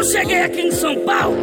eu cheguei aqui em São Paulo,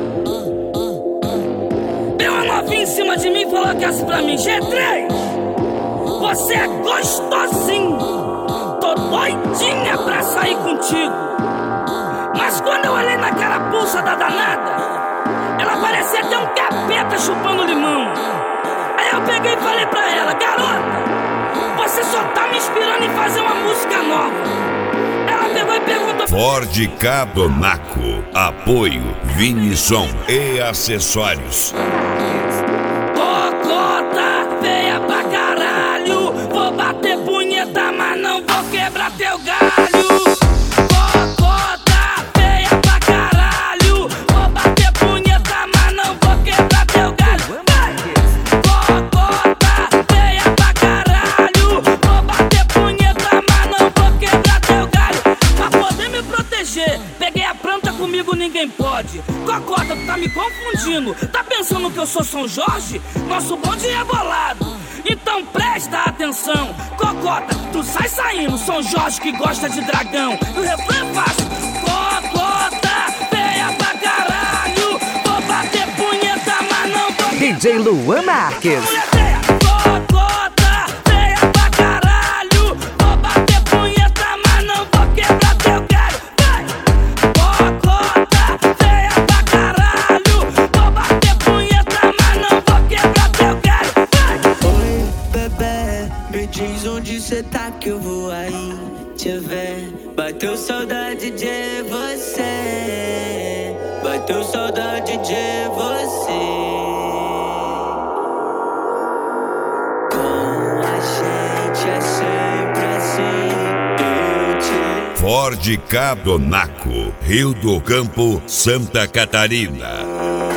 veio uma novinha em cima de mim e falou que assim pra mim: G3, você é gostosinho, tô doidinha pra sair contigo. Mas quando eu olhei na carapuça da danada, ela parecia até um capeta chupando limão. Aí eu peguei e falei pra ela: garota, você só tá me inspirando em fazer uma música nova. Ela pegou e perguntou: Ford Ka Donaco, apoio, Vini Som e acessórios. Cocota, feia pra caralho, vou bater punheta, mas não vou quebrar teu galho. Cocota, feia pra caralho, vou bater punheta, mas não vou quebrar teu galho. Cocota, feia pra caralho, vou bater punheta, mas não vou quebrar teu galho. Pra poder me proteger, peguei a planta, comigo ninguém pode. Cocota, tu tá me confundindo, tá pensando que eu sou São Jorge? Nosso bonde é bolado, então presta atenção. Cocota, tu sai saindo, São Jorge que gosta de dragão. E o refrão é fácil: cocota, feia pra caralho, vou bater punheta, mas não vou. DJ Luan Marques. Cocota, feia pra caralho, vou bater punheta, mas não vou quebrar teu galho. Vai! Cocota, feia pra caralho, vou bater punheta, mas não vou quebrar teu galho. Vai! Oi, bebê, me diz onde cê tá que eu vou aí te ver. Bateu saudade de você, bateu saudade de você. Com a gente é sempre assim, eu te... Ford Ka Donaco, Rio do Campo, Santa Catarina.